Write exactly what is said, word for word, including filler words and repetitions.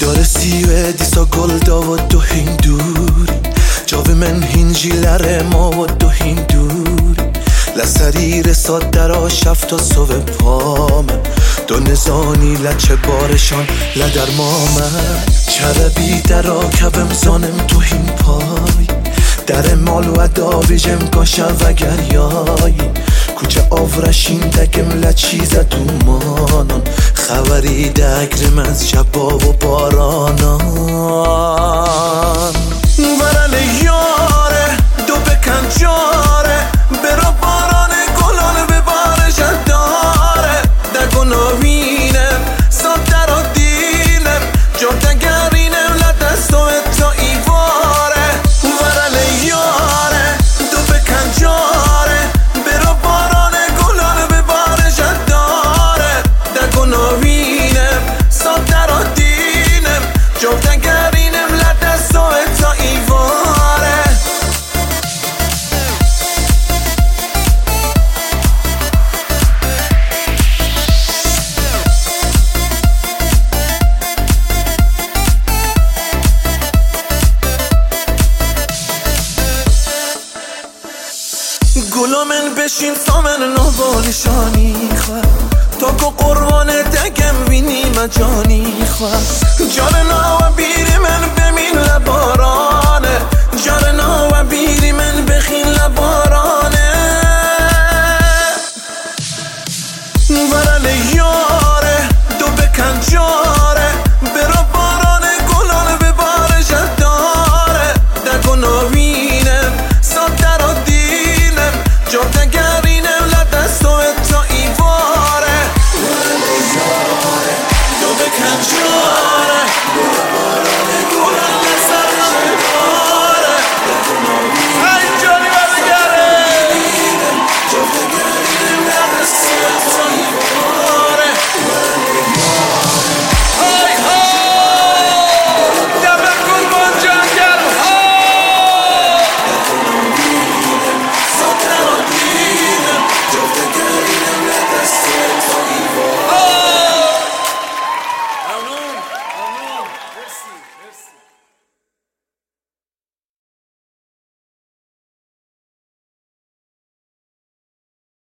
داره سیوه دیسا گل و دو هین دوری جاوی من هینجی لره ما و دو هین دوری لسری رساد درا شفت و صوه پامه دو نزانی لچه بارشان لدر مامه چربی درا کبم زانم تو هین پای در مال و داویجم کاشا و گریایی کوچه آورشین دگم لچیزه تو مانان خبری دگرم از شبا و بارانان ورن یاره دو بکن جاره برا باران گلان به بارشن داره دگو نوینم ساد در و دیلم جا دگرینم لدستو تا ایواره ورن یاره دو بکن جاره برا باران گلان به بارشن داره دگو نوینم ساد در و دیلم جا دگرینم لدستو تا ایواره گلومن بشین سامن نوبالیشانی خواه تا که قربان دگم بینی مجانی خواه